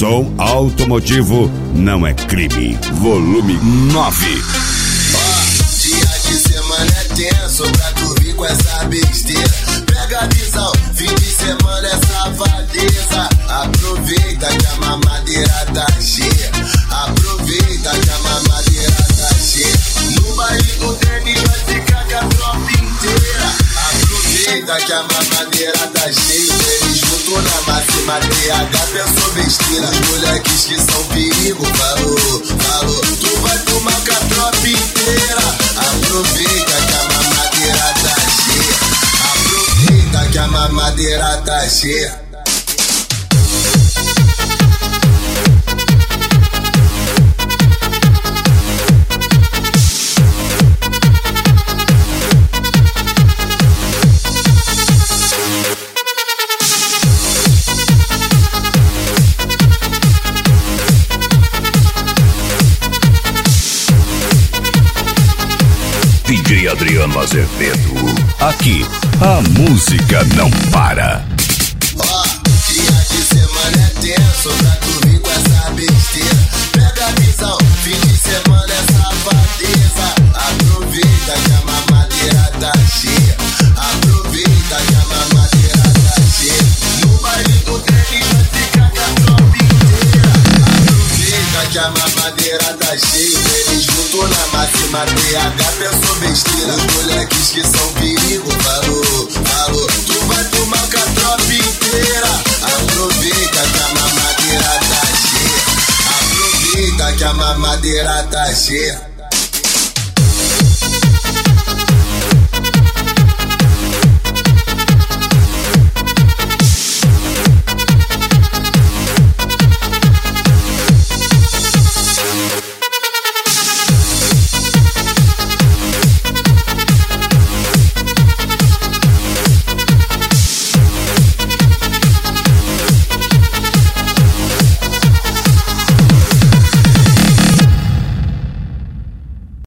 som automotivo não é crime. Volume 9. Dia de semana é tenso pra tu vir com essa besteira. Pega a visão, fim de semana é safadeza. Aproveita que a mamadeira tá cheia. Aproveita que a mamadeira tá cheia. No baile do tênis vai ficar com a tropa inteira. Aproveita que a mamadeira tá cheia. Eles junto na máxima TH, pensou besteira. Os moleques que são perigo, falou. Tu vai tomar com a tropa inteira. Aproveita que a mamadeira tá cheia. Aproveita que a mamadeira tá cheia. DJ Adriano Azevedo. Aqui, a música não para. Dia de semana é tenso pra tu vir com essa besteira. Pega a visão, fim de semana é safadeza. Aproveita que a mamadeira tá cheia. Aproveita que a mamadeira tá cheia. No baile do tênis vai ficar com a tropa inteira. Aproveita que a mamadeira tá cheia. Eles junto na máxima TH, pensou besteira. Os moleques que são perigo, falou. Tu vai tomar com a tropa inteira. Aproveita que a mamadeira tá cheia. Aproveita que a mamadeira tá cheia.